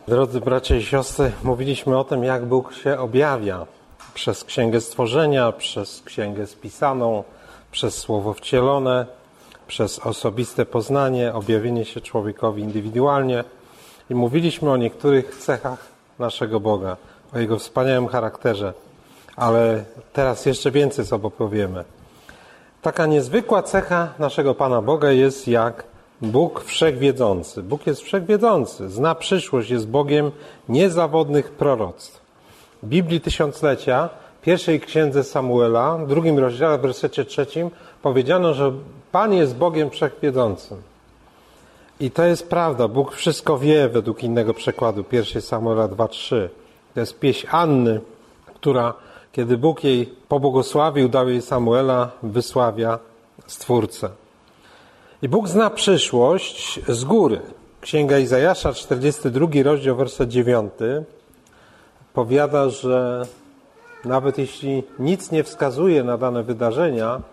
Drodzy bracia i siostry, mówiliśmy o tym, jak Bóg się objawia przez Księgę Stworzenia, przez Księgę Spisaną, przez Słowo Wcielone, przez osobiste poznanie, objawienie się człowiekowi indywidualnie. I mówiliśmy o niektórych cechach naszego Boga, o Jego wspaniałym charakterze, ale teraz jeszcze więcej sobie powiemy. Taka niezwykła cecha naszego Pana Boga jest jak Bóg wszechwiedzący. Bóg jest wszechwiedzący, zna przyszłość, jest Bogiem niezawodnych proroctw. W Biblii Tysiąclecia, pierwszej księdze Samuela, w 2 rozdziale, w wersecie 3 powiedziano, że Pan jest Bogiem wszechwiedzącym. I to jest prawda, Bóg wszystko wie według innego przekładu, 1 Samuela 2:3. To jest pieśń Anny, która, kiedy Bóg jej pobłogosławił, dał jej Samuela, wysławia Stwórcę. I Bóg zna przyszłość z góry. Księga Izajasza, 42 rozdział, werset 9 powiada, że nawet jeśli nic nie wskazuje na dane wydarzenia,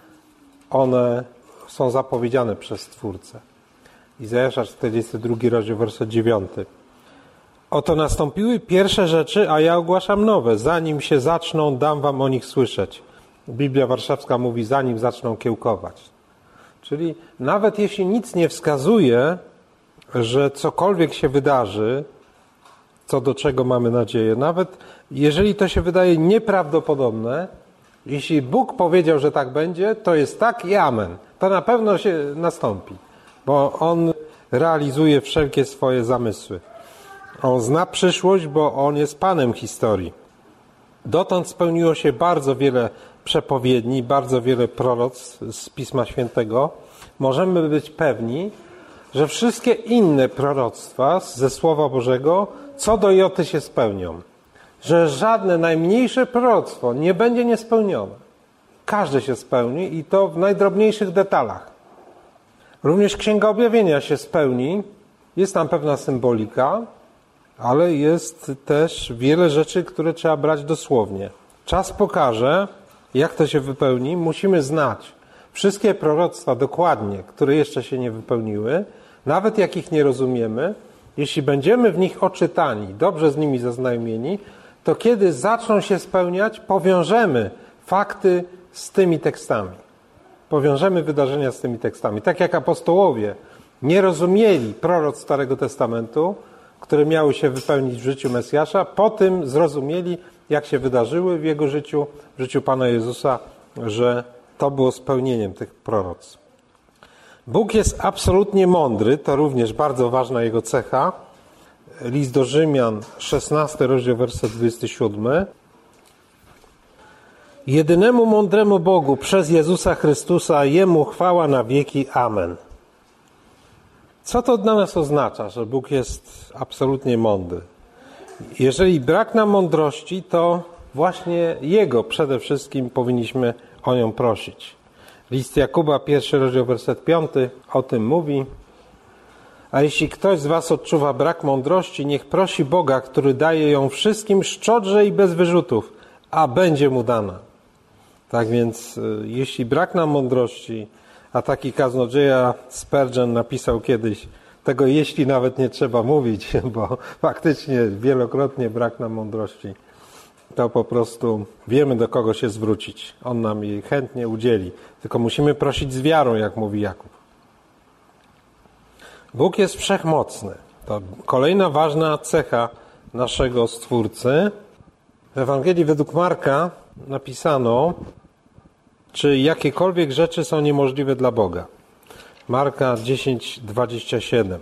one są zapowiedziane przez Stwórcę. Izajasza, 42 rozdział, werset 9. Oto nastąpiły pierwsze rzeczy, a ja ogłaszam nowe. Zanim się zaczną, dam wam o nich słyszeć. Biblia Warszawska mówi, zanim zaczną kiełkować. Czyli nawet jeśli nic nie wskazuje, że cokolwiek się wydarzy, co do czego mamy nadzieję, nawet jeżeli to się wydaje nieprawdopodobne, jeśli Bóg powiedział, że tak będzie, to jest tak i amen. To na pewno się nastąpi, bo On realizuje wszelkie swoje zamysły. On zna przyszłość, bo On jest Panem historii. Dotąd spełniło się bardzo wiele przepowiedni, bardzo wiele proroctw z Pisma Świętego. Możemy być pewni, że wszystkie inne proroctwa ze Słowa Bożego co do joty się spełnią. Że żadne najmniejsze proroctwo nie będzie niespełnione. Każde się spełni i to w najdrobniejszych detalach. Również Księga Objawienia się spełni. Jest tam pewna symbolika, ale jest też wiele rzeczy, które trzeba brać dosłownie. Czas pokaże, jak to się wypełni. Musimy znać wszystkie proroctwa dokładnie, które jeszcze się nie wypełniły, nawet jak ich nie rozumiemy. Jeśli będziemy w nich oczytani, dobrze z nimi zaznajomieni, to kiedy zaczną się spełniać, powiążemy fakty z tymi tekstami. Powiążemy wydarzenia z tymi tekstami. Tak jak apostołowie nie rozumieli proroctw Starego Testamentu, które miały się wypełnić w życiu Mesjasza, po tym zrozumieli, jak się wydarzyły w jego życiu, w życiu Pana Jezusa, że to było spełnieniem tych proroctw. Bóg jest absolutnie mądry, to również bardzo ważna jego cecha. List do Rzymian, 16 rozdział, werset 27. Jedynemu mądremu Bogu przez Jezusa Chrystusa, Jemu chwała na wieki. Amen. Co to dla nas oznacza, że Bóg jest absolutnie mądry? Jeżeli brak nam mądrości, to właśnie Jego przede wszystkim powinniśmy o nią prosić. List Jakuba, 1 rozdział, werset 5 o tym mówi. A jeśli ktoś z was odczuwa brak mądrości, niech prosi Boga, który daje ją wszystkim szczodrze i bez wyrzutów, a będzie mu dana. Tak więc, jeśli brak nam mądrości, a taki kaznodzieja Spurgeon napisał kiedyś, tego jeśli nawet nie trzeba mówić, bo faktycznie wielokrotnie brak nam mądrości, to po prostu wiemy, do kogo się zwrócić. On nam jej chętnie udzieli. Tylko musimy prosić z wiarą, jak mówi Jakub. Bóg jest wszechmocny. To kolejna ważna cecha naszego Stwórcy. W Ewangelii według Marka napisano, czy jakiekolwiek rzeczy są niemożliwe dla Boga. Marka 10:27.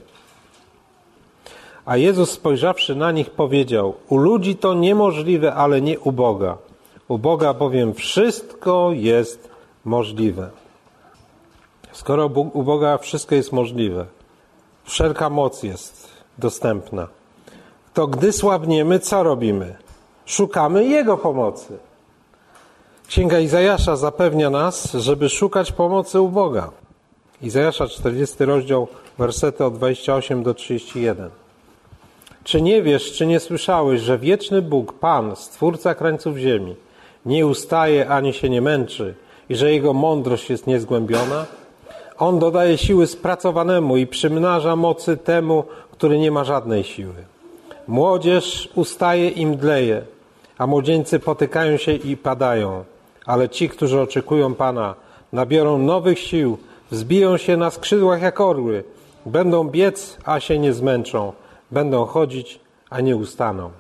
A Jezus, spojrzawszy na nich, powiedział: u ludzi to niemożliwe, ale nie u Boga. U Boga bowiem wszystko jest możliwe. Skoro u Boga wszystko jest możliwe, wszelka moc jest dostępna, to gdy słabniemy, co robimy? Szukamy Jego pomocy. Księga Izajasza zapewnia nas, żeby szukać pomocy u Boga. Izajasza, 40 rozdział, wersety od 28 do 31. Czy nie wiesz, czy nie słyszałeś, że wieczny Bóg, Pan, Stwórca krańców ziemi, nie ustaje ani się nie męczy i że Jego mądrość jest niezgłębiona? On dodaje siły spracowanemu i przymnaża mocy temu, który nie ma żadnej siły. Młodzież ustaje i mdleje, a młodzieńcy potykają się i padają. Ale ci, którzy oczekują Pana, nabiorą nowych sił, wzbiją się na skrzydłach jak orły, będą biec, a się nie zmęczą, będą chodzić, a nie ustaną.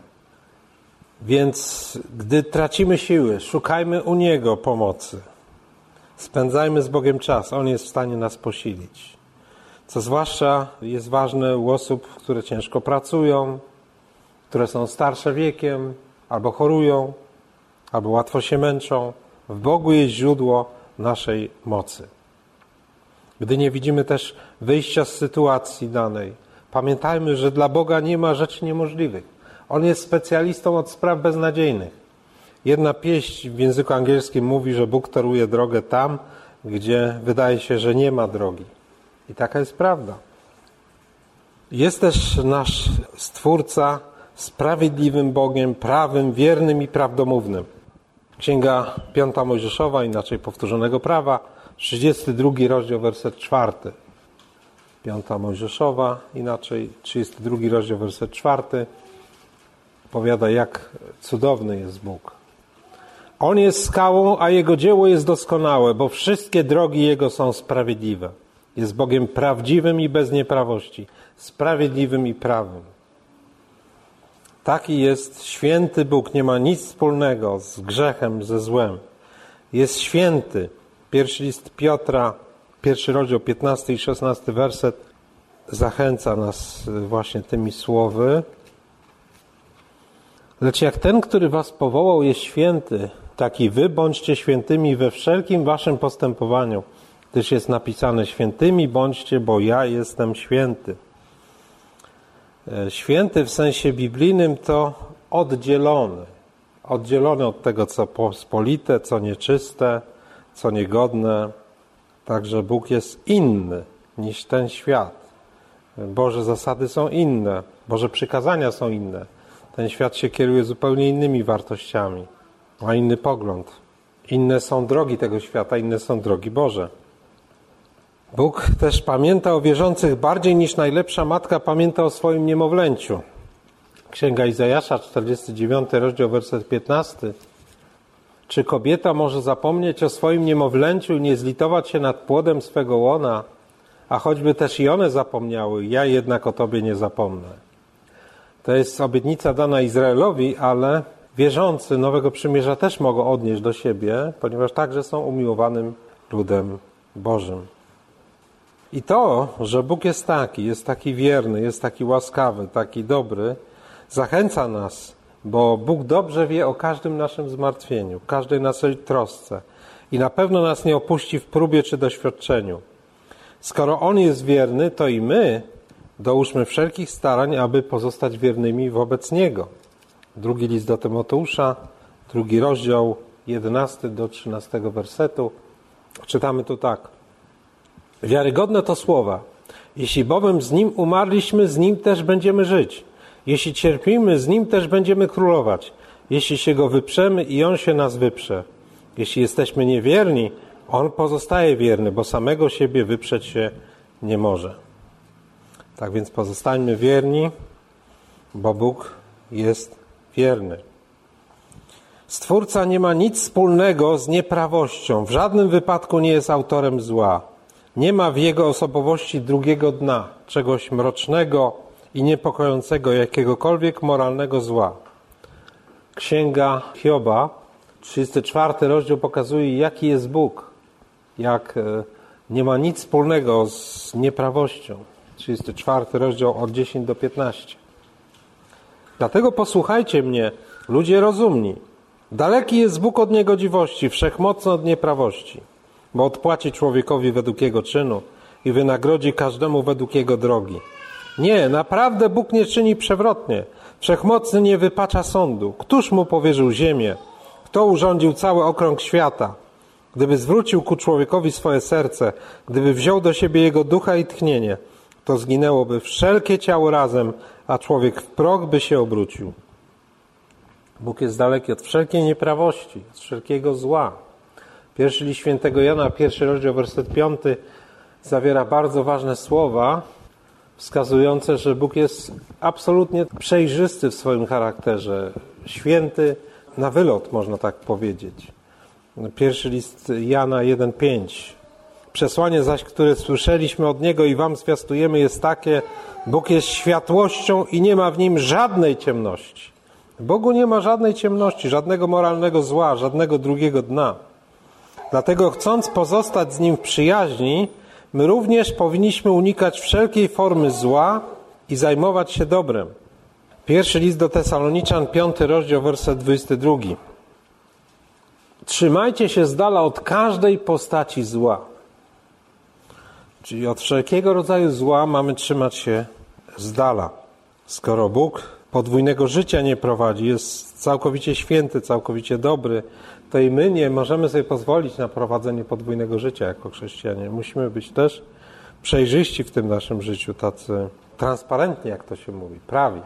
Więc gdy tracimy siły, szukajmy u Niego pomocy. Spędzajmy z Bogiem czas, On jest w stanie nas posilić. Co zwłaszcza jest ważne u osób, które ciężko pracują, które są starsze wiekiem, albo chorują, albo łatwo się męczą. W Bogu jest źródło naszej mocy. Gdy nie widzimy też wyjścia z sytuacji danej, pamiętajmy, że dla Boga nie ma rzeczy niemożliwych. On jest specjalistą od spraw beznadziejnych. Jedna pieśń w języku angielskim mówi, że Bóg toruje drogę tam, gdzie wydaje się, że nie ma drogi. I taka jest prawda. Jest też nasz Stwórca sprawiedliwym Bogiem, prawym, wiernym i prawdomównym. Księga 5 Mojżeszowa, inaczej Powtórzonego Prawa, 32 rozdział, werset 4. 5 Mojżeszowa, inaczej 32 rozdział, werset 4. Powiada, jak cudowny jest Bóg. On jest skałą, a Jego dzieło jest doskonałe, bo wszystkie drogi Jego są sprawiedliwe. Jest Bogiem prawdziwym i bez nieprawości, sprawiedliwym i prawym. Taki jest święty Bóg, nie ma nic wspólnego z grzechem, ze złem. Jest święty. Pierwszy list Piotra, 1 rozdział, 15 i 16 werset zachęca nas właśnie tymi słowy. Lecz jak ten, który was powołał, jest święty, tak i wy bądźcie świętymi we wszelkim waszym postępowaniu, gdyż jest napisane: świętymi bądźcie, bo ja jestem święty. Święty w sensie biblijnym to oddzielony. Oddzielony od tego, co pospolite, co nieczyste, co niegodne. Także Bóg jest inny niż ten świat. Boże zasady są inne. Boże przykazania są inne. Ten świat się kieruje zupełnie innymi wartościami. Ma inny pogląd. Inne są drogi tego świata, inne są drogi Boże. Bóg też pamięta o wierzących bardziej niż najlepsza matka pamięta o swoim niemowlęciu. Księga Izajasza, 49 rozdział, werset 15. Czy kobieta może zapomnieć o swoim niemowlęciu i nie zlitować się nad płodem swego łona? A choćby też i one zapomniały, ja jednak o Tobie nie zapomnę. To jest obietnica dana Izraelowi, ale wierzący Nowego Przymierza też mogą odnieść do siebie, ponieważ także są umiłowanym ludem Bożym. I to, że Bóg jest taki wierny, jest taki łaskawy, taki dobry, zachęca nas, bo Bóg dobrze wie o każdym naszym zmartwieniu, każdej naszej trosce i na pewno nas nie opuści w próbie czy doświadczeniu. Skoro On jest wierny, to i my dołóżmy wszelkich starań, aby pozostać wiernymi wobec Niego. Drugi list do Tymoteusza, 2 rozdział, 11 do 13 wersetu. Czytamy tu tak. Wiarygodne to słowa. Jeśli bowiem z Nim umarliśmy, z Nim też będziemy żyć. Jeśli cierpimy, z Nim też będziemy królować. Jeśli się Go wyprzemy i On się nas wyprze. Jeśli jesteśmy niewierni, On pozostaje wierny, bo samego siebie wyprzeć się nie może. Tak więc pozostańmy wierni, bo Bóg jest wierny. Stwórca nie ma nic wspólnego z nieprawością. W żadnym wypadku nie jest autorem zła. Nie ma w Jego osobowości drugiego dna, czegoś mrocznego i niepokojącego, jakiegokolwiek moralnego zła. Księga Hioba, 34 rozdział pokazuje, jaki jest Bóg. Jak nie ma nic wspólnego z nieprawością. 34 rozdział od 10 do 15. Dlatego posłuchajcie mnie, ludzie rozumni. Daleki jest Bóg od niegodziwości, wszechmocny od nieprawości, bo odpłaci człowiekowi według jego czynu i wynagrodzi każdemu według jego drogi. Nie, naprawdę Bóg nie czyni przewrotnie. Wszechmocny nie wypacza sądu. Któż mu powierzył ziemię? Kto urządził cały okrąg świata? Gdyby zwrócił ku człowiekowi swoje serce, gdyby wziął do siebie jego ducha i tchnienie, to zginęłoby wszelkie ciało razem, a człowiek w proch by się obrócił. Bóg jest daleki od wszelkiej nieprawości, od wszelkiego zła. Pierwszy list świętego Jana, 1 rozdział, werset 5 zawiera bardzo ważne słowa. wskazujące, że Bóg jest absolutnie przejrzysty w swoim charakterze, święty na wylot, można tak powiedzieć. Pierwszy list Jana 1,5. Przesłanie zaś, które słyszeliśmy od Niego i wam zwiastujemy, jest takie: Bóg jest światłością i nie ma w Nim żadnej ciemności. W Bogu nie ma żadnej ciemności, żadnego moralnego zła, żadnego drugiego dna. Dlatego, chcąc pozostać z Nim w przyjaźni, my również powinniśmy unikać wszelkiej formy zła i zajmować się dobrem. Pierwszy list do Tesaloniczan, 5 rozdział, werset 22. Trzymajcie się z dala od każdej postaci zła. Czyli od wszelkiego rodzaju zła mamy trzymać się z dala. Skoro Bóg podwójnego życia nie prowadzi, jest całkowicie święty, całkowicie dobry, to i my nie możemy sobie pozwolić na prowadzenie podwójnego życia jako chrześcijanie. Musimy być też przejrzyści w tym naszym życiu, tacy transparentni, jak to się mówi, prawi.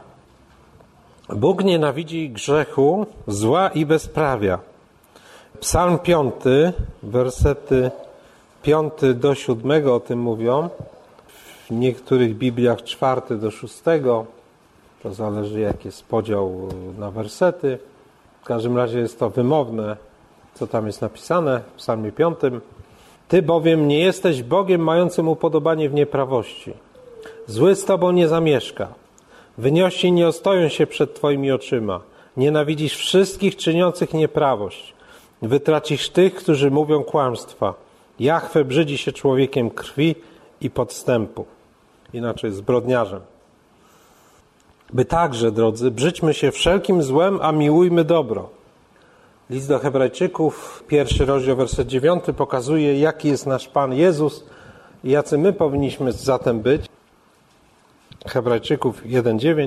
Bóg nienawidzi grzechu, zła i bezprawia. Psalm 5, wersety 5 do 7 o tym mówią. W niektórych Bibliach 4 do 6. To zależy, jaki jest podział na wersety. W każdym razie jest to wymowne, co tam jest napisane w Psalmie 5. Ty bowiem nie jesteś Bogiem mającym upodobanie w nieprawości. Zły z Tobą nie zamieszka. Wyniości nie ostoją się przed Twoimi oczyma. Nienawidzisz wszystkich czyniących nieprawość. Wytracisz tych, którzy mówią kłamstwa. Jahwe brzydzi się człowiekiem krwi i podstępu. Inaczej zbrodniarzem. By także, drodzy, brzydźmy się wszelkim złem, a miłujmy dobro. List do Hebrajczyków, 1 rozdział, werset 9 pokazuje, jaki jest nasz Pan Jezus i jacy my powinniśmy zatem być. Hebrajczyków 1,9.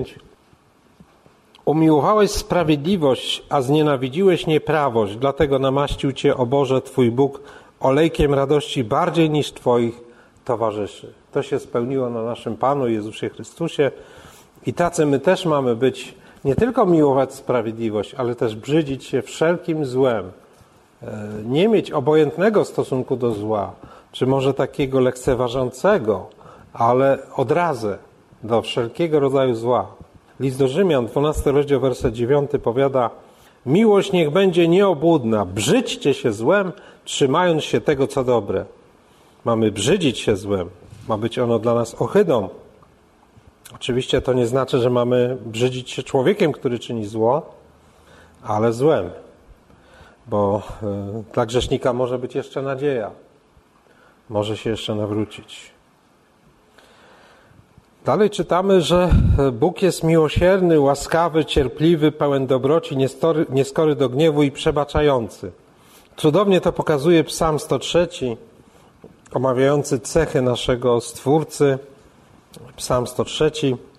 Umiłowałeś sprawiedliwość, a znienawidziłeś nieprawość, dlatego namaścił Cię, o Boże, Twój Bóg, olejkiem radości bardziej niż Twoich towarzyszy. To się spełniło na naszym Panu Jezusie Chrystusie i tacy my też mamy być, nie tylko miłować sprawiedliwość, ale też brzydzić się wszelkim złem. Nie mieć obojętnego stosunku do zła, czy może takiego lekceważącego, ale odrazę do wszelkiego rodzaju zła. List do Rzymian, 12 rozdział, werset 9 powiada: miłość niech będzie nieobłudna, brzydźcie się złem, trzymając się tego, co dobre. Mamy brzydzić się złem, ma być ono dla nas ohydą. Oczywiście to nie znaczy, że mamy brzydzić się człowiekiem, który czyni zło, ale złem, bo dla grzesznika może być jeszcze nadzieja, może się jeszcze nawrócić. Dalej czytamy, że Bóg jest miłosierny, łaskawy, cierpliwy, pełen dobroci, nieskory do gniewu i przebaczający. Cudownie to pokazuje Psalm 103, omawiający cechy naszego Stwórcy. Psalm 103,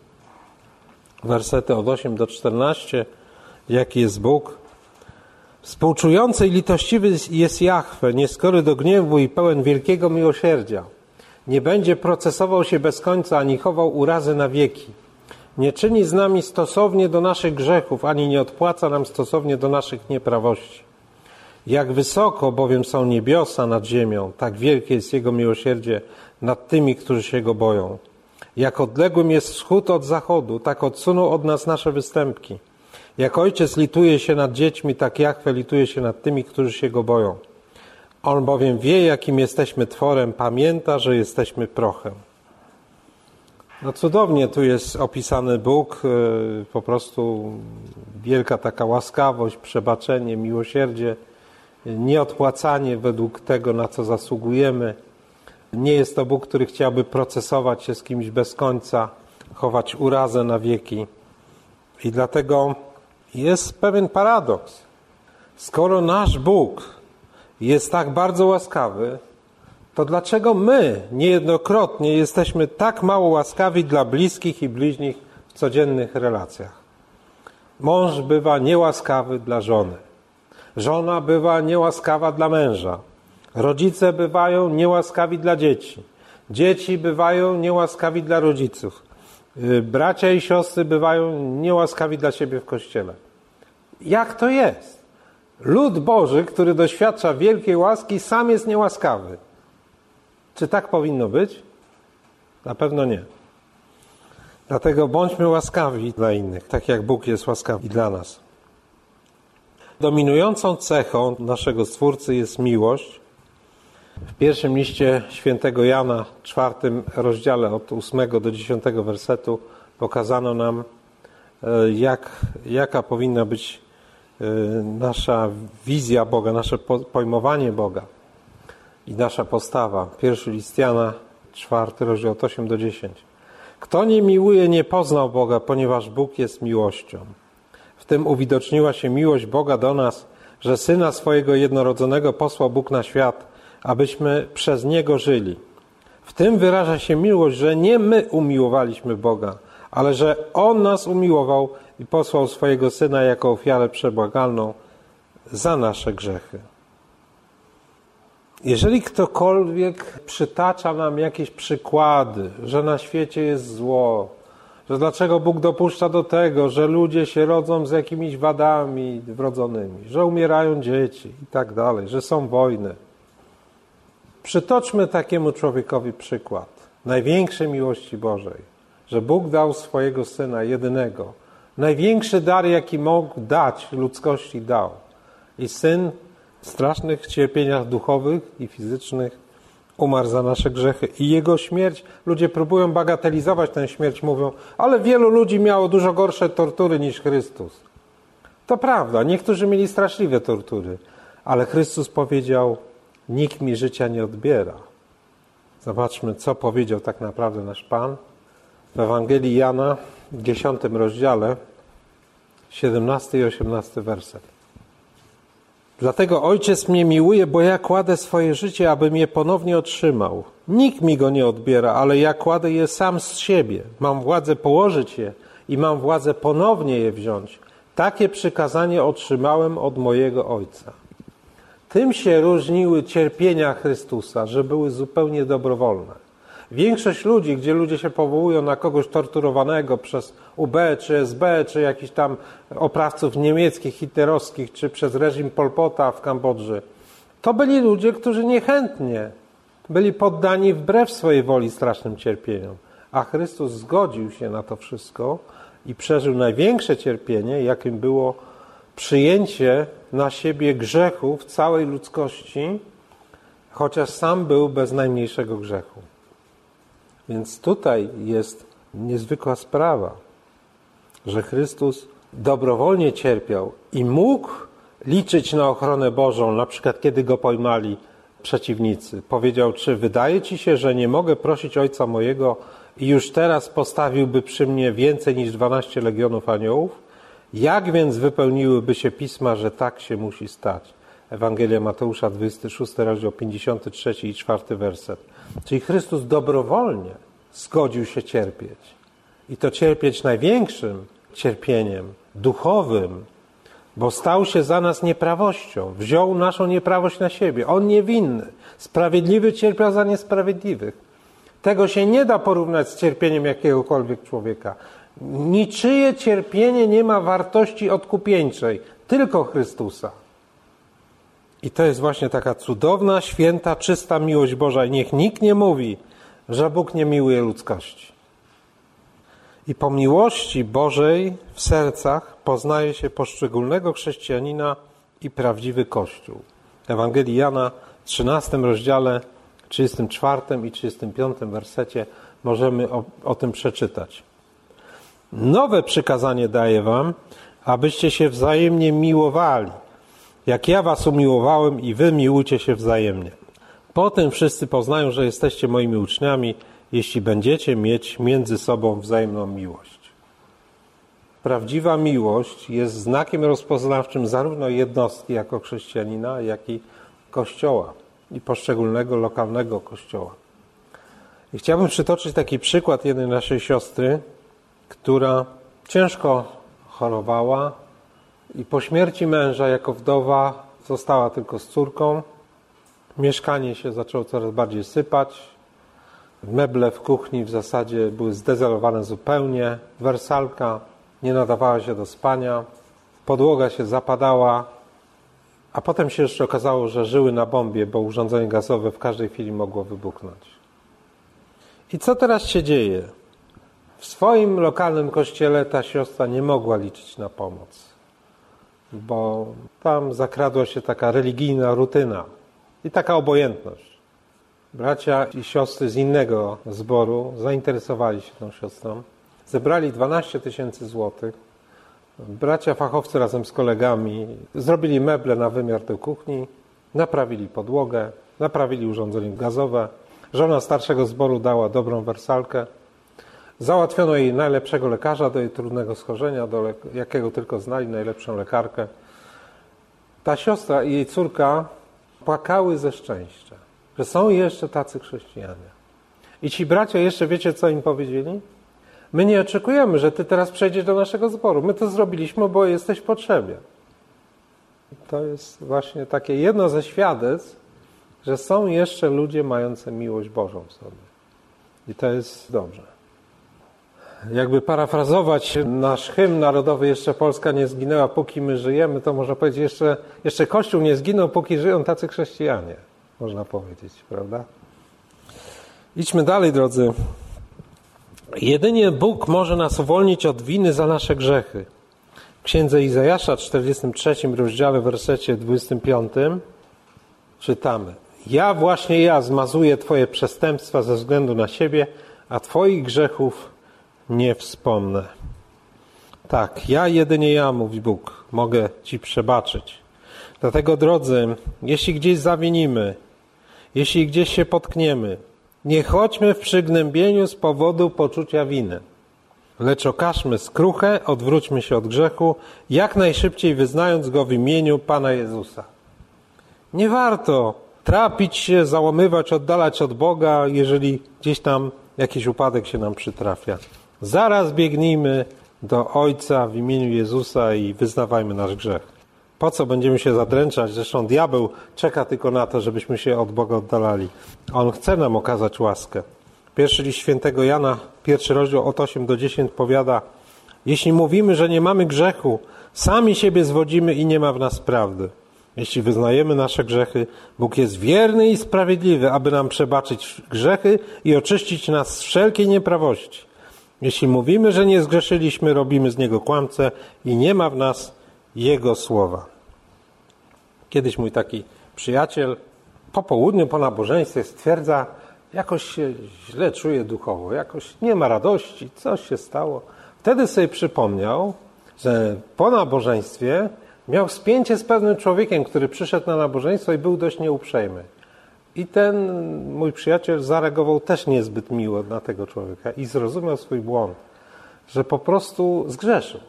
wersety od 8 do 14. Jaki jest Bóg? Współczujący i litościwy jest Jahwe, nieskory do gniewu i pełen wielkiego miłosierdzia. Nie będzie procesował się bez końca, ani chował urazy na wieki. Nie czyni z nami stosownie do naszych grzechów, ani nie odpłaca nam stosownie do naszych nieprawości. Jak wysoko bowiem są niebiosa nad ziemią, tak wielkie jest Jego miłosierdzie nad tymi, którzy się Go boją. Jak odległym jest wschód od zachodu, tak odsunął od nas nasze występki. Jak ojciec lituje się nad dziećmi, tak Jahwe lituje się nad tymi, którzy się Go boją. On bowiem wie, jakim jesteśmy tworem, pamięta, że jesteśmy prochem. No cudownie tu jest opisany Bóg, po prostu wielka taka łaskawość, przebaczenie, miłosierdzie, nieodpłacanie według tego, na co zasługujemy. Nie jest to Bóg, który chciałby procesować się z kimś bez końca, chować urazę na wieki. I dlatego jest pewien paradoks. Skoro nasz Bóg jest tak bardzo łaskawy, to dlaczego my niejednokrotnie jesteśmy tak mało łaskawi dla bliskich i bliźnich w codziennych relacjach? Mąż bywa niełaskawy dla żony. Żona bywa niełaskawa dla męża. Rodzice bywają niełaskawi dla dzieci. Dzieci bywają niełaskawi dla rodziców. Bracia i siostry bywają niełaskawi dla siebie w kościele. Jak to jest? Lud Boży, który doświadcza wielkiej łaski, sam jest niełaskawy. Czy tak powinno być? Na pewno nie. Dlatego bądźmy łaskawi dla innych, tak jak Bóg jest łaskawy dla nas. Dominującą cechą naszego Stwórcy jest miłość. W pierwszym liście świętego Jana, 4 rozdziale od 8 do 10 wersetu pokazano nam, jaka powinna być nasza wizja Boga, nasze pojmowanie Boga i nasza postawa. Pierwszy list Jana, 4 rozdział od 8 do 10. Kto nie miłuje, nie poznał Boga, ponieważ Bóg jest miłością. W tym uwidoczniła się miłość Boga do nas, że Syna swojego jednorodzonego posłał Bóg na świat, abyśmy przez Niego żyli. W tym wyraża się miłość, że nie my umiłowaliśmy Boga, ale że On nas umiłował i posłał swojego Syna jako ofiarę przebłagalną za nasze grzechy. Jeżeli ktokolwiek przytacza nam jakieś przykłady, że na świecie jest zło, że dlaczego Bóg dopuszcza do tego, że ludzie się rodzą z jakimiś wadami wrodzonymi, że umierają dzieci i tak dalej, że są wojny. Przytoczmy takiemu człowiekowi przykład największej miłości Bożej, że Bóg dał swojego Syna jedynego. Największy dar, jaki mógł dać ludzkości, dał. I Syn w strasznych cierpieniach duchowych i fizycznych umarł za nasze grzechy. I Jego śmierć, ludzie próbują bagatelizować tę śmierć, mówią, ale wielu ludzi miało dużo gorsze tortury niż Chrystus. To prawda, niektórzy mieli straszliwe tortury, ale Chrystus powiedział, nikt mi życia nie odbiera. Zobaczmy, co powiedział tak naprawdę nasz Pan w Ewangelii Jana w 10 rozdziale, 17 i 18 werset. Dlatego Ojciec mnie miłuje, bo ja kładę swoje życie, aby mnie ponownie otrzymał. Nikt mi go nie odbiera, ale ja kładę je sam z siebie. Mam władzę położyć je i mam władzę ponownie je wziąć. Takie przykazanie otrzymałem od mojego Ojca. Tym się różniły cierpienia Chrystusa, że były zupełnie dobrowolne. Większość ludzi, gdzie ludzie się powołują na kogoś torturowanego przez UB, czy SB, czy jakichś tam oprawców niemieckich, hitlerowskich, czy przez reżim Pol Pota w Kambodży, to byli ludzie, którzy niechętnie byli poddani wbrew swojej woli strasznym cierpieniom. A Chrystus zgodził się na to wszystko i przeżył największe cierpienie, jakim było przyjęcie na siebie grzechów całej ludzkości, chociaż sam był bez najmniejszego grzechu. Więc tutaj jest niezwykła sprawa, że Chrystus dobrowolnie cierpiał i mógł liczyć na ochronę Bożą, na przykład kiedy go pojmali przeciwnicy. Powiedział, czy wydaje ci się, że nie mogę prosić Ojca mojego i już teraz postawiłby przy mnie więcej niż 12 legionów aniołów? Jak więc wypełniłyby się pisma, że tak się musi stać? Ewangelia Mateusza, 26 rozdział, 53 i 4 werset. Czyli Chrystus dobrowolnie zgodził się cierpieć. I to cierpieć największym cierpieniem, duchowym, bo stał się za nas nieprawością. Wziął naszą nieprawość na siebie. On niewinny. Sprawiedliwy cierpiał za niesprawiedliwych. Tego się nie da porównać z cierpieniem jakiegokolwiek człowieka. Niczyje cierpienie nie ma wartości odkupieńczej, tylko Chrystusa. I to jest właśnie taka cudowna, święta, czysta miłość Boża. I niech nikt nie mówi, że Bóg nie miłuje ludzkości. I po miłości Bożej w sercach poznaje się poszczególnego chrześcijanina i prawdziwy Kościół. W Ewangelii Jana w 13 rozdziale, 34 i 35 wersecie możemy o tym przeczytać. Nowe przykazanie daję wam, abyście się wzajemnie miłowali. Jak ja was umiłowałem i wy miłujcie się wzajemnie. Potem wszyscy poznają, że jesteście moimi uczniami, jeśli będziecie mieć między sobą wzajemną miłość. Prawdziwa miłość jest znakiem rozpoznawczym zarówno jednostki jako chrześcijanina, jak i Kościoła i poszczególnego lokalnego Kościoła. I chciałbym przytoczyć taki przykład jednej naszej siostry, która ciężko chorowała i po śmierci męża jako wdowa została tylko z córką. Mieszkanie się zaczęło coraz bardziej sypać. Meble w kuchni w zasadzie były zdezelowane zupełnie. Wersalka nie nadawała się do spania. Podłoga się zapadała. A potem się jeszcze okazało, że żyły na bombie, bo urządzenie gazowe w każdej chwili mogło wybuchnąć. I co teraz się dzieje? W swoim lokalnym kościele ta siostra nie mogła liczyć na pomoc, bo tam zakradła się taka religijna rutyna i taka obojętność. Bracia i siostry z innego zboru zainteresowali się tą siostrą. Zebrali 12 000 złotych. Bracia fachowcy razem z kolegami zrobili meble na wymiar tej kuchni, naprawili podłogę, naprawili urządzenie gazowe. Żona starszego zboru dała dobrą wersalkę. Załatwiono jej najlepszego lekarza do jej trudnego schorzenia, do jakiego tylko znali, najlepszą lekarkę. Ta siostra i jej córka płakały ze szczęścia, że są jeszcze tacy chrześcijanie. I ci bracia jeszcze, wiecie co im powiedzieli? My nie oczekujemy, że ty teraz przejdziesz do naszego zboru. My to zrobiliśmy, bo jesteś w potrzebie. To jest właśnie takie jedno ze świadectw, że są jeszcze ludzie mający miłość Bożą w sobie. I to jest dobrze. Jakby parafrazować nasz hymn narodowy Jeszcze Polska nie zginęła, póki my żyjemy, to można powiedzieć, jeszcze Kościół nie zginął, póki żyją tacy chrześcijanie. Można powiedzieć, prawda? Idźmy dalej, drodzy. Jedynie Bóg może nas uwolnić od winy za nasze grzechy. W Księdze Izajasza, 43 rozdziale, wersecie 25 czytamy: Ja, właśnie ja, zmazuję Twoje przestępstwa ze względu na siebie, a Twoich grzechów nie wspomnę. Tak, ja, jedynie ja, mówi Bóg, mogę Ci przebaczyć. Dlatego, drodzy, jeśli gdzieś zawinimy, jeśli gdzieś się potkniemy, nie chodźmy w przygnębieniu z powodu poczucia winy, lecz okażmy skruchę, odwróćmy się od grzechu, jak najszybciej wyznając go w imieniu Pana Jezusa. Nie warto trapić się, załamywać, oddalać od Boga, jeżeli gdzieś tam jakiś upadek się nam przytrafia. Zaraz biegnijmy do Ojca w imieniu Jezusa i wyznawajmy nasz grzech. Po co będziemy się zadręczać? Zresztą diabeł czeka tylko na to, żebyśmy się od Boga oddalali. On chce nam okazać łaskę. Pierwszy list świętego Jana, 1 rozdział od 8 do 10 powiada: Jeśli mówimy, że nie mamy grzechu, sami siebie zwodzimy i nie ma w nas prawdy. Jeśli wyznajemy nasze grzechy, Bóg jest wierny i sprawiedliwy, aby nam przebaczyć grzechy i oczyścić nas z wszelkiej nieprawości. Jeśli mówimy, że nie zgrzeszyliśmy, robimy z Niego kłamcę i nie ma w nas Jego słowa. Kiedyś mój taki przyjaciel po południu, po nabożeństwie stwierdza, jakoś się źle czuje duchowo, jakoś nie ma radości, coś się stało. Wtedy sobie przypomniał, że po nabożeństwie miał spięcie z pewnym człowiekiem, który przyszedł na nabożeństwo i był dość nieuprzejmy. I ten mój przyjaciel zareagował też niezbyt miło na tego człowieka i zrozumiał swój błąd, że po prostu zgrzeszył.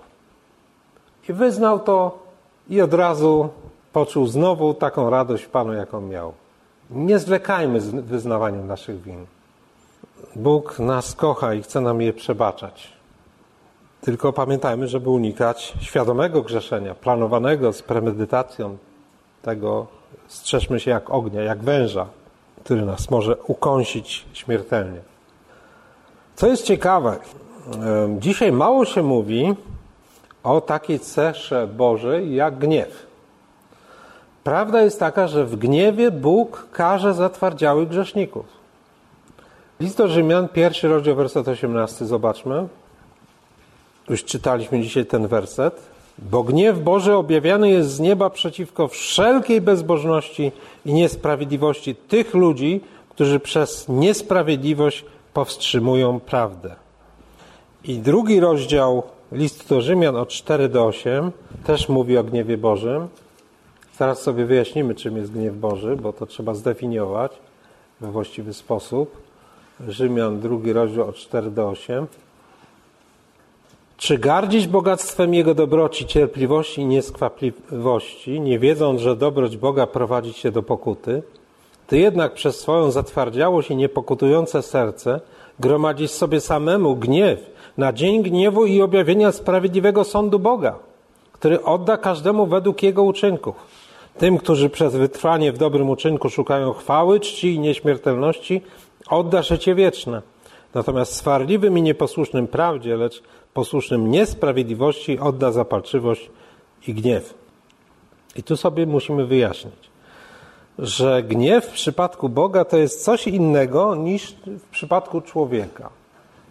I wyznał to i od razu poczuł znowu taką radość w Panu, jaką miał. Nie zwlekajmy z wyznawaniem naszych win. Bóg nas kocha i chce nam je przebaczać. Tylko pamiętajmy, żeby unikać świadomego grzeszenia, planowanego z premedytacją. Tego strzeżmy się jak ognia, jak węża, który nas może ukąsić śmiertelnie. Co jest ciekawe, dzisiaj mało się mówi o takiej cesze Bożej jak gniew. Prawda jest taka, że w gniewie Bóg karze zatwardziałych grzeszników. List do Rzymian, 1 rozdział, werset 18, zobaczmy. Już czytaliśmy dzisiaj ten werset. Bo gniew Boży objawiany jest z nieba przeciwko wszelkiej bezbożności i niesprawiedliwości tych ludzi, którzy przez niesprawiedliwość powstrzymują prawdę. I drugi rozdział listu do Rzymian od 4 do 8 też mówi o gniewie Bożym. Zaraz sobie wyjaśnimy, czym jest gniew Boży, bo to trzeba zdefiniować we właściwy sposób. Rzymian, drugi rozdział od 4 do 8. Czy gardzić bogactwem Jego dobroci, cierpliwości i nieskwapliwości, nie wiedząc, że dobroć Boga prowadzi cię do pokuty? Ty jednak przez swoją zatwardziałość i niepokutujące serce gromadzisz sobie samemu gniew na dzień gniewu i objawienia sprawiedliwego sądu Boga, który odda każdemu według jego uczynków. Tym, którzy przez wytrwanie w dobrym uczynku szukają chwały, czci i nieśmiertelności, odda życie wieczne. Natomiast swarliwym i nieposłusznym prawdzie, lecz posłusznym niesprawiedliwości odda zapalczywość i gniew. I tu sobie musimy wyjaśnić, że gniew w przypadku Boga to jest coś innego niż w przypadku człowieka.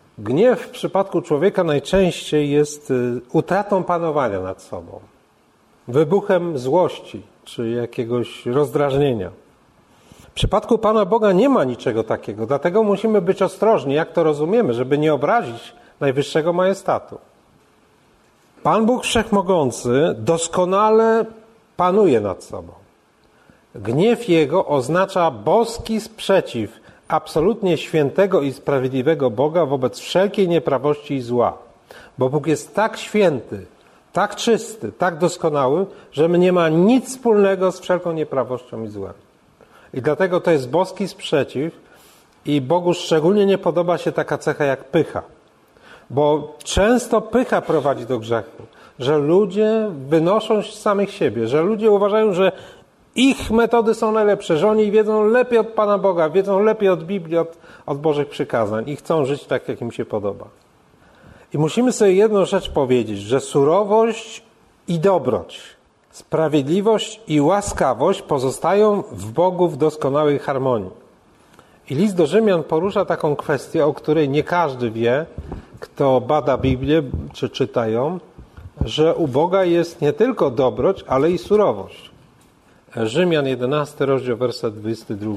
Gniew w przypadku człowieka najczęściej jest utratą panowania nad sobą, wybuchem złości czy jakiegoś rozdrażnienia. W przypadku Pana Boga nie ma niczego takiego, dlatego musimy być ostrożni, jak to rozumiemy, żeby nie obrazić najwyższego majestatu. Pan Bóg Wszechmogący doskonale panuje nad sobą. Gniew Jego oznacza boski sprzeciw absolutnie świętego i sprawiedliwego Boga wobec wszelkiej nieprawości i zła. Bo Bóg jest tak święty, tak czysty, tak doskonały, że nie ma nic wspólnego z wszelką nieprawością i złem. I dlatego to jest boski sprzeciw i Bogu szczególnie nie podoba się taka cecha jak pycha. Bo często pycha prowadzi do grzechu, że ludzie wynoszą z samych siebie, że ludzie uważają, że ich metody są najlepsze, że oni wiedzą lepiej od Pana Boga, wiedzą lepiej od Biblii, od Bożych przykazań i chcą żyć tak, jak im się podoba. I musimy sobie jedną rzecz powiedzieć, że surowość i dobroć, sprawiedliwość i łaskawość pozostają w Bogu w doskonałej harmonii. I list do Rzymian porusza taką kwestię, o której nie każdy wie, kto bada Biblię czy czyta ją, że u Boga jest nie tylko dobroć, ale i surowość. Rzymian 11, rozdział, werset 22.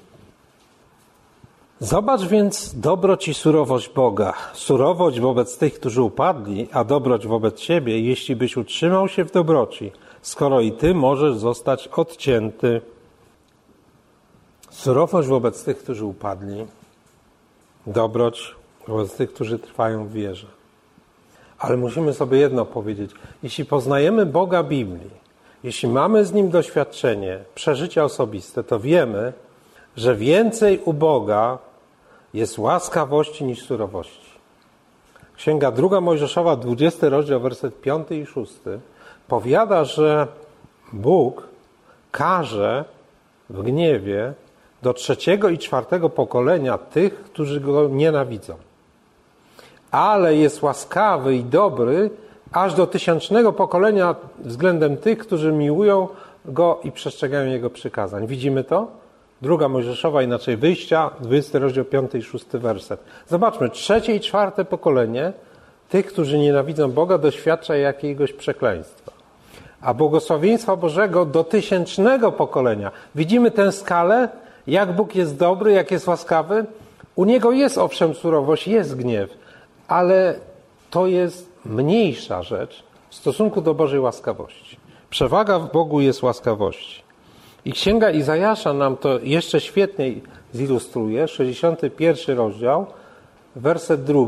Zobacz więc dobroć i surowość Boga. Surowość wobec tych, którzy upadli, a dobroć wobec ciebie, jeśli byś utrzymał się w dobroci, skoro i ty możesz zostać odcięty. Surowość wobec tych, którzy upadli, dobroć wobec tych, którzy trwają w wierze. Ale musimy sobie jedno powiedzieć. Jeśli poznajemy Boga Biblii, jeśli mamy z Nim doświadczenie, przeżycia osobiste, to wiemy, że więcej u Boga jest łaskawości niż surowości. Księga 2 Mojżeszowa, 20 rozdział, werset 5 i 6 powiada, że Bóg karze w gniewie do 3. i 4. pokolenia tych, którzy Go nienawidzą. Ale jest łaskawy i dobry aż do 1000 pokolenia względem tych, którzy miłują Go i przestrzegają Jego przykazań. Widzimy to? 2 Mojżeszowa, inaczej Wyjścia, 20 rozdział, 5 i 6 werset. Zobaczmy, 3. i 4. pokolenie tych, którzy nienawidzą Boga, doświadcza jakiegoś przekleństwa. A błogosławieństwa Bożego do 1000 pokolenia. Widzimy tę skalę, jak Bóg jest dobry, jak jest łaskawy. U Niego jest owszem surowość, jest gniew, ale to jest mniejsza rzecz w stosunku do Bożej łaskawości. Przewaga w Bogu jest łaskawości. I Księga Izajasza nam to jeszcze świetniej zilustruje. 61 rozdział, werset 2.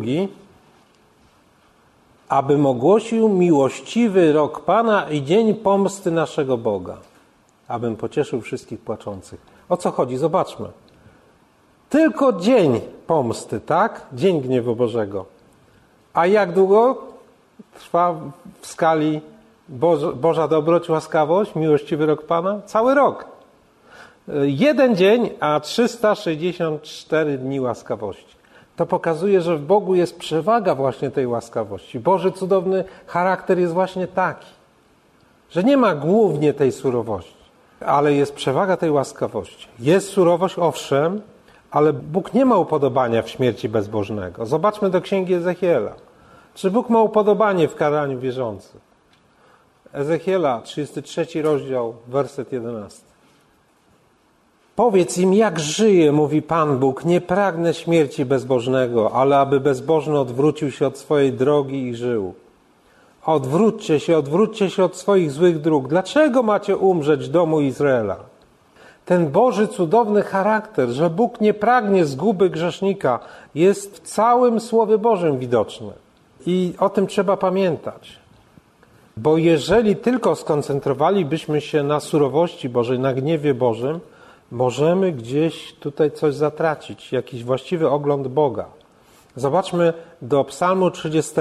Abym ogłosił miłościwy rok Pana i dzień pomsty naszego Boga. Abym pocieszył wszystkich płaczących. O co chodzi? Zobaczmy. Tylko dzień pomsty, tak? Dzień gniewu Bożego. A jak długo trwa w skali Boża dobroć, łaskawość, miłościwy rok Pana? Cały rok. 1 dzień, a 364 dni łaskawości. To pokazuje, że w Bogu jest przewaga właśnie tej łaskawości. Boży cudowny charakter jest właśnie taki, że nie ma głównie tej surowości, ale jest przewaga tej łaskawości. Jest surowość, owszem, ale Bóg nie ma upodobania w śmierci bezbożnego. Zobaczmy do Księgi Ezechiela. Czy Bóg ma upodobanie w karaniu wierzących? Ezechiela, 33 rozdział, werset 11. Powiedz im, jak żyje, mówi Pan Bóg, nie pragnę śmierci bezbożnego, ale aby bezbożny odwrócił się od swojej drogi i żył. Odwróćcie się od swoich złych dróg. Dlaczego macie umrzeć, domu Izraela? Ten Boży cudowny charakter, że Bóg nie pragnie zguby grzesznika, jest w całym Słowie Bożym widoczny. I o tym trzeba pamiętać. Bo jeżeli tylko skoncentrowalibyśmy się na surowości Bożej, na gniewie Bożym, możemy gdzieś tutaj coś zatracić, jakiś właściwy ogląd Boga. Zobaczmy do Psalmu 30,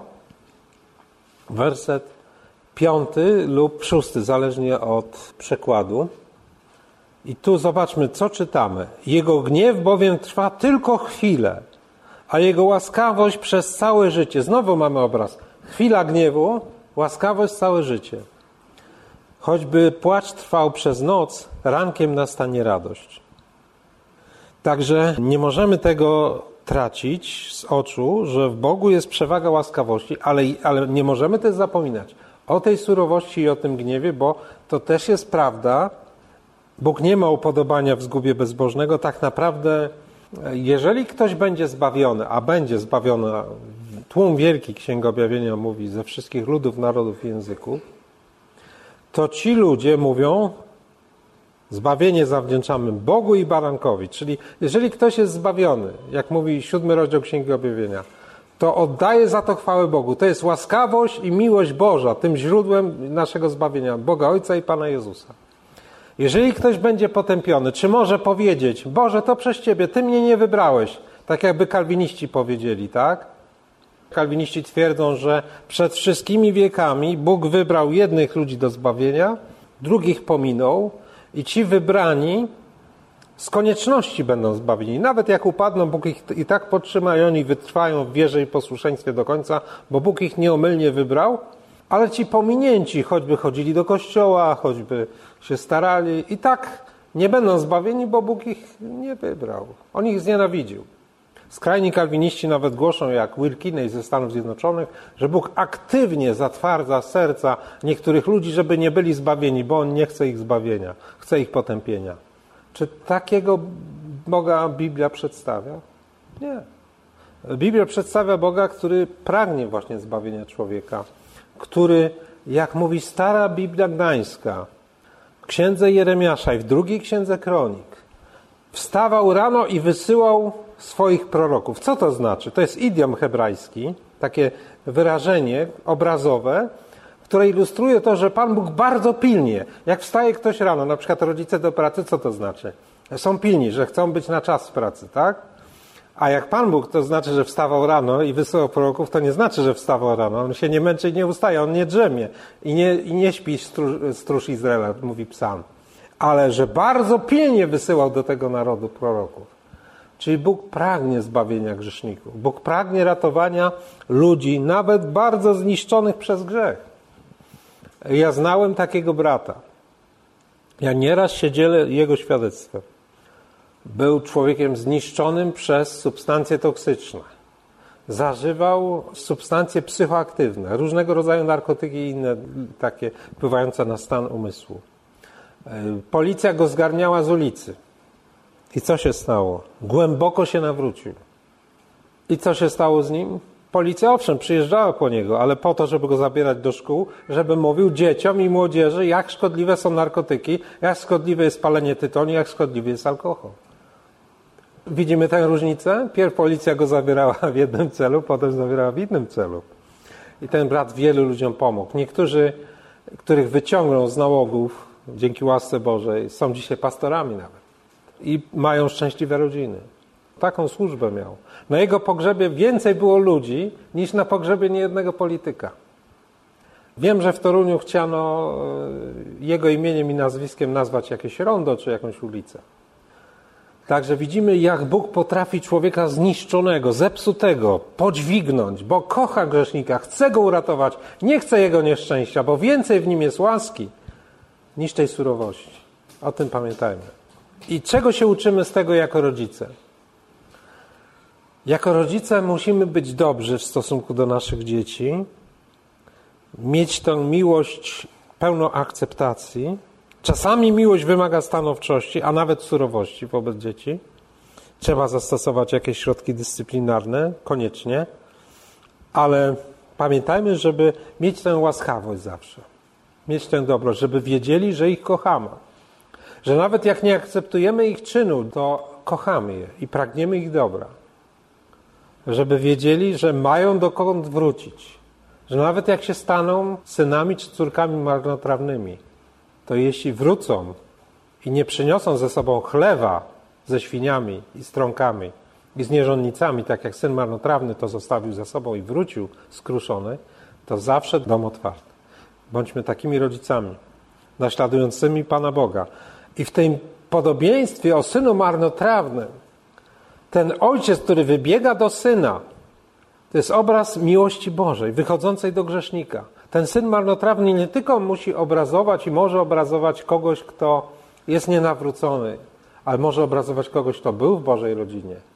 werset 5 lub 6, zależnie od przekładu. I tu zobaczmy, co czytamy. Jego gniew bowiem trwa tylko chwilę, a Jego łaskawość przez całe życie. Znowu mamy obraz. Chwila gniewu, łaskawość całe życie. Choćby płacz trwał przez noc, rankiem nastanie radość. Także nie możemy tego tracić z oczu, że w Bogu jest przewaga łaskawości, ale nie możemy też zapominać o tej surowości i o tym gniewie, bo to też jest prawda. Bóg nie ma upodobania w zgubie bezbożnego. Tak naprawdę, jeżeli ktoś będzie zbawiony, a będzie zbawiony, tłum wielki, Księga Objawienia mówi, ze wszystkich ludów, narodów i języków, to ci ludzie mówią, zbawienie zawdzięczamy Bogu i Barankowi. Czyli jeżeli ktoś jest zbawiony, jak mówi 7 rozdział Księgi Objawienia, to oddaje za to chwałę Bogu. To jest łaskawość i miłość Boża, tym źródłem naszego zbawienia, Boga Ojca i Pana Jezusa. Jeżeli ktoś będzie potępiony, czy może powiedzieć, Boże, to przez Ciebie, Ty mnie nie wybrałeś, tak jakby kalwiniści powiedzieli, tak? Kalwiniści twierdzą, że przed wszystkimi wiekami Bóg wybrał jednych ludzi do zbawienia, drugich pominął i ci wybrani z konieczności będą zbawieni. Nawet jak upadną, Bóg ich i tak podtrzyma i oni wytrwają w wierze i posłuszeństwie do końca, bo Bóg ich nieomylnie wybrał, ale ci pominięci, choćby chodzili do kościoła, choćby się starali, i tak nie będą zbawieni, bo Bóg ich nie wybrał. On ich znienawidził. Skrajni kalwiniści nawet głoszą, jak Will Kinney ze Stanów Zjednoczonych, że Bóg aktywnie zatwardza serca niektórych ludzi, żeby nie byli zbawieni, bo On nie chce ich zbawienia, chce ich potępienia. Czy takiego Boga Biblia przedstawia? Nie. Biblia przedstawia Boga, który pragnie właśnie zbawienia człowieka, który, jak mówi stara Biblia Gdańska, w Księdze Jeremiasza i w drugiej Księdze Kronik, wstawał rano i wysyłał swoich proroków. Co to znaczy? To jest idiom hebrajski, takie wyrażenie obrazowe, które ilustruje to, że Pan Bóg bardzo pilnie, jak wstaje ktoś rano, na przykład rodzice do pracy, co to znaczy? Są pilni, że chcą być na czas w pracy, tak? A jak Pan Bóg, to znaczy, że wstawał rano i wysyłał proroków, to nie znaczy, że wstawał rano. On się nie męczy i nie ustaje, on nie drzemie i nie śpi stróż Izraela, mówi psalm. Ale że bardzo pilnie wysyłał do tego narodu proroków. Czyli Bóg pragnie zbawienia grzeszników. Bóg pragnie ratowania ludzi, nawet bardzo zniszczonych przez grzech. Ja znałem takiego brata. Ja nieraz się dzielę jego świadectwem. Był człowiekiem zniszczonym przez substancje toksyczne. Zażywał substancje psychoaktywne, różnego rodzaju narkotyki i inne takie wpływające na stan umysłu. Policja go zgarniała z ulicy. I co się stało? Głęboko się nawrócił. I co się stało z nim? Policja owszem przyjeżdżała po niego, ale po to, żeby go zabierać do szkół, żeby mówił dzieciom i młodzieży, jak szkodliwe są narkotyki, jak szkodliwe jest palenie tytoniu, jak szkodliwy jest alkohol. Widzimy tę różnicę? Pierw policja go zabierała w jednym celu, potem zabierała w innym celu. I ten brat wielu ludziom pomógł. Niektórzy, których wyciągnął z nałogów, dzięki łasce Bożej, są dzisiaj pastorami nawet. I mają szczęśliwe rodziny. Taką służbę miał. Na jego pogrzebie więcej było ludzi, niż na pogrzebie niejednego polityka. Wiem, że w Toruniu chciano jego imieniem i nazwiskiem nazwać jakieś rondo, czy jakąś ulicę. Także widzimy, jak Bóg potrafi człowieka zniszczonego, zepsutego podźwignąć, bo kocha grzesznika, chce go uratować, nie chce jego nieszczęścia, bo więcej w nim jest łaski niż tej surowości. O tym pamiętajmy. I czego się uczymy z tego jako rodzice? Jako rodzice musimy być dobrzy w stosunku do naszych dzieci, mieć tę miłość pełną akceptacji. Czasami miłość wymaga stanowczości, a nawet surowości wobec dzieci. Trzeba zastosować jakieś środki dyscyplinarne, koniecznie, ale pamiętajmy, żeby mieć tę łaskawość zawsze, mieć tę dobroć, żeby wiedzieli, że ich kochamy. Że nawet jak nie akceptujemy ich czynu, to kochamy je i pragniemy ich dobra. Żeby wiedzieli, że mają dokąd wrócić. Że nawet jak się staną synami czy córkami marnotrawnymi, to jeśli wrócą i nie przyniosą ze sobą chlewa ze świniami i strąkami i z nierządnicami, tak jak syn marnotrawny to zostawił za sobą i wrócił skruszony, to zawsze dom otwarty. Bądźmy takimi rodzicami, naśladującymi Pana Boga. I w tym podobieństwie o synu marnotrawnym, ten ojciec, który wybiega do syna, to jest obraz miłości Bożej, wychodzącej do grzesznika. Ten syn marnotrawny nie tylko musi obrazować i może obrazować kogoś, kto jest nienawrócony, ale może obrazować kogoś, kto był w Bożej rodzinie,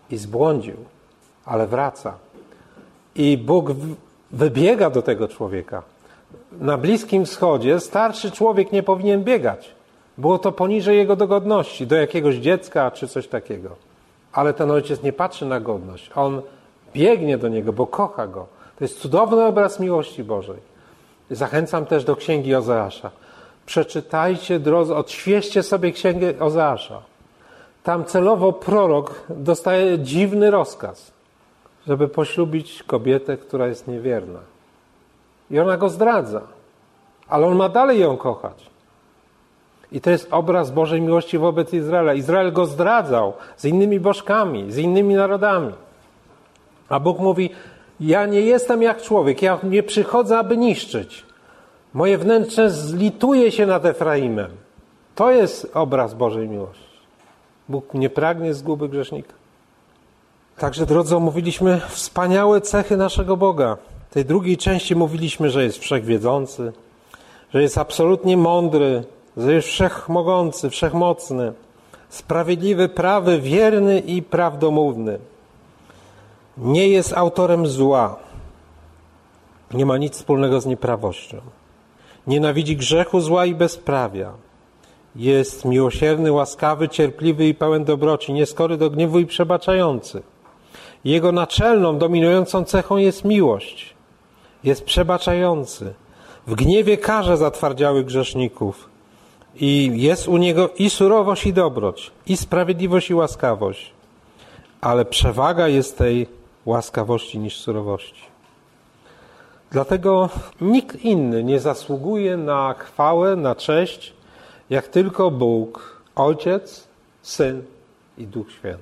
i zbłądził, ale wraca. I Bóg wybiega do tego człowieka. Na Bliskim Wschodzie starszy człowiek nie powinien biegać. Było to poniżej jego dogodności, do jakiegoś dziecka czy coś takiego. Ale ten ojciec nie patrzy na godność. On biegnie do niego, bo kocha go. To jest cudowny obraz miłości Bożej. Zachęcam też do Księgi Ozeasza. Przeczytajcie, drodzy, odświeżcie sobie Księgę Ozeasza. Tam celowo prorok dostaje dziwny rozkaz, żeby poślubić kobietę, która jest niewierna. I ona go zdradza. Ale on ma dalej ją kochać. I to jest obraz Bożej miłości wobec Izraela. Izrael go zdradzał z innymi bożkami, z innymi narodami. A Bóg mówi, ja nie jestem jak człowiek, ja nie przychodzę, aby niszczyć. Moje wnętrze zlituje się nad Efraimem. To jest obraz Bożej miłości. Bóg nie pragnie zguby grzesznika. Także, drodzy, omówiliśmy wspaniałe cechy naszego Boga. W tej drugiej części mówiliśmy, że jest wszechwiedzący, że jest absolutnie mądry, że jest wszechmogący, wszechmocny, sprawiedliwy, prawy, wierny i prawdomówny. Nie jest autorem zła. Nie ma nic wspólnego z nieprawością. Nienawidzi grzechu, zła i bezprawia. Jest miłosierny, łaskawy, cierpliwy i pełen dobroci, nieskory do gniewu i przebaczający. Jego naczelną, dominującą cechą jest miłość. Jest przebaczający. W gniewie karze zatwardziałych grzeszników. I jest u niego i surowość, i dobroć, i sprawiedliwość, i łaskawość. Ale przewaga jest tej łaskawości niż surowości. Dlatego nikt inny nie zasługuje na chwałę, na cześć, jak tylko Bóg, Ojciec, Syn i Duch Święty.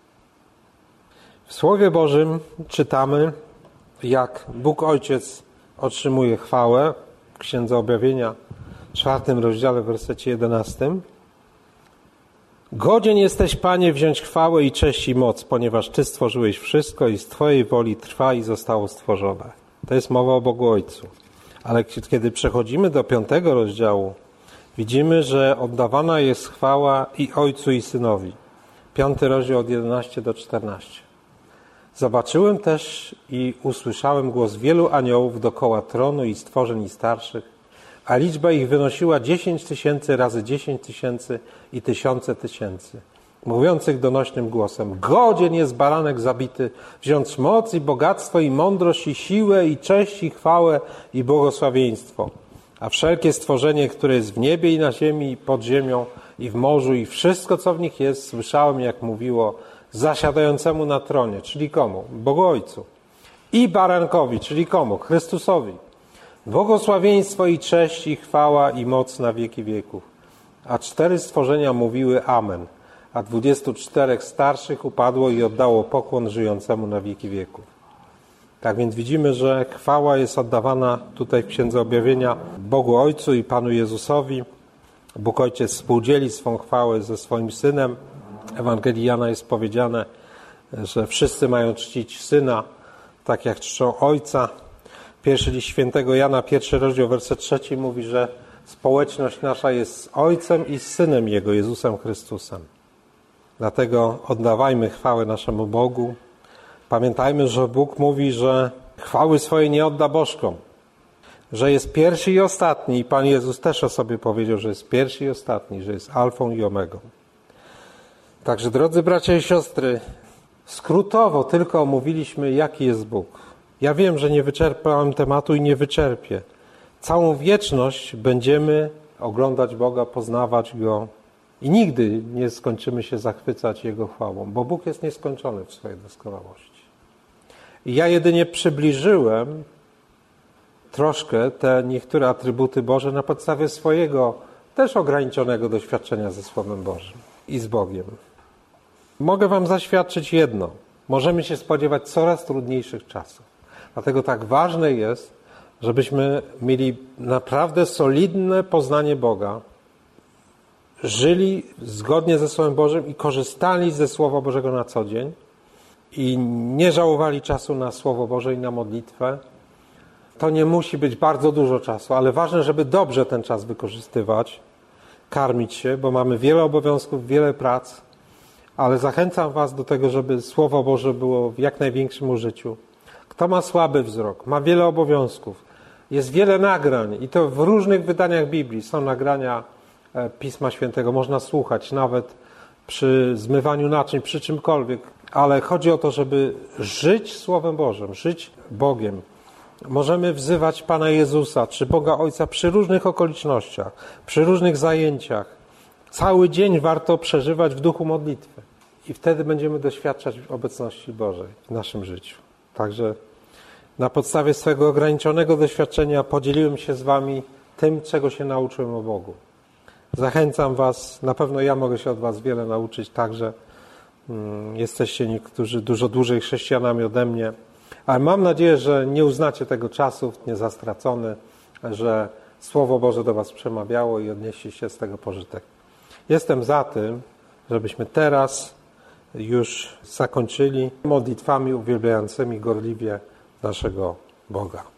W Słowie Bożym czytamy, jak Bóg Ojciec otrzymuje chwałę w Księdze Objawienia, 4 rozdziale, w wersecie 11. Godzien jesteś, Panie, wziąć chwałę i cześć i moc, ponieważ Ty stworzyłeś wszystko i z Twojej woli trwa i zostało stworzone. To jest mowa o Bogu Ojcu. Ale kiedy przechodzimy do 5 rozdziału, widzimy, że oddawana jest chwała i Ojcu, i Synowi. 5 rozdział od 11 do 14. Zobaczyłem też i usłyszałem głos wielu aniołów dokoła tronu i stworzeń i starszych, a liczba ich wynosiła 10 000 razy 10 000 i tysiące tysięcy, mówiących donośnym głosem: godzien jest baranek zabity, wziąć moc i bogactwo i mądrość i siłę i cześć i chwałę i błogosławieństwo. A wszelkie stworzenie, które jest w niebie i na ziemi i pod ziemią i w morzu i wszystko, co w nich jest, słyszałem, jak mówiło zasiadającemu na tronie, czyli komu? Bogu Ojcu. I barankowi, czyli komu? Chrystusowi. Błogosławieństwo i cześć i chwała i moc na wieki wieków. A 4 stworzenia mówiły amen, a 24 starszych upadło i oddało pokłon żyjącemu na wieki wieków. Tak więc widzimy, że chwała jest oddawana tutaj w Księdze Objawienia Bogu Ojcu i Panu Jezusowi. Bóg Ojciec współdzieli swą chwałę ze swoim Synem. W Ewangelii Jana jest powiedziane, że wszyscy mają czcić Syna, tak jak czczą Ojca. Pierwszy list świętego Jana, 1 rozdział, werset 3 mówi, że społeczność nasza jest z Ojcem i z Synem Jego, Jezusem Chrystusem. Dlatego oddawajmy chwałę naszemu Bogu. Pamiętajmy, że Bóg mówi, że chwały swojej nie odda bożkom, że jest pierwszy i ostatni. I Pan Jezus też o sobie powiedział, że jest pierwszy i ostatni, że jest alfą i omegą. Także, drodzy bracia i siostry, skrótowo tylko omówiliśmy, jaki jest Bóg. Ja wiem, że nie wyczerpałem tematu i nie wyczerpię. Całą wieczność będziemy oglądać Boga, poznawać Go i nigdy nie skończymy się zachwycać Jego chwałą, bo Bóg jest nieskończony w swojej doskonałości. I ja jedynie przybliżyłem troszkę te niektóre atrybuty Boże na podstawie swojego też ograniczonego doświadczenia ze Słowem Bożym i z Bogiem. Mogę wam zaświadczyć jedno. Możemy się spodziewać coraz trudniejszych czasów. Dlatego tak ważne jest, żebyśmy mieli naprawdę solidne poznanie Boga, żyli zgodnie ze Słowem Bożym i korzystali ze Słowa Bożego na co dzień i nie żałowali czasu na Słowo Boże i na modlitwę. To nie musi być bardzo dużo czasu, ale ważne, żeby dobrze ten czas wykorzystywać, karmić się, bo mamy wiele obowiązków, wiele prac, ale zachęcam was do tego, żeby Słowo Boże było w jak największym użyciu. Kto ma słaby wzrok, ma wiele obowiązków, jest wiele nagrań i to w różnych wydaniach Biblii są nagrania Pisma Świętego, można słuchać nawet przy zmywaniu naczyń, przy czymkolwiek, ale chodzi o to, żeby żyć Słowem Bożym, żyć Bogiem. Możemy wzywać Pana Jezusa czy Boga Ojca przy różnych okolicznościach, przy różnych zajęciach. Cały dzień warto przeżywać w duchu modlitwy i wtedy będziemy doświadczać obecności Bożej w naszym życiu. Także na podstawie swojego ograniczonego doświadczenia podzieliłem się z wami tym, czego się nauczyłem o Bogu. Zachęcam was, na pewno ja mogę się od was wiele nauczyć, także jesteście niektórzy dużo dłużej chrześcijanami ode mnie, ale mam nadzieję, że nie uznacie tego czasu nie za stracony, że Słowo Boże do was przemawiało i odnieśliście z tego pożytek. Jestem za tym, żebyśmy teraz już zakończyli modlitwami uwielbiającymi gorliwie naszego Boga.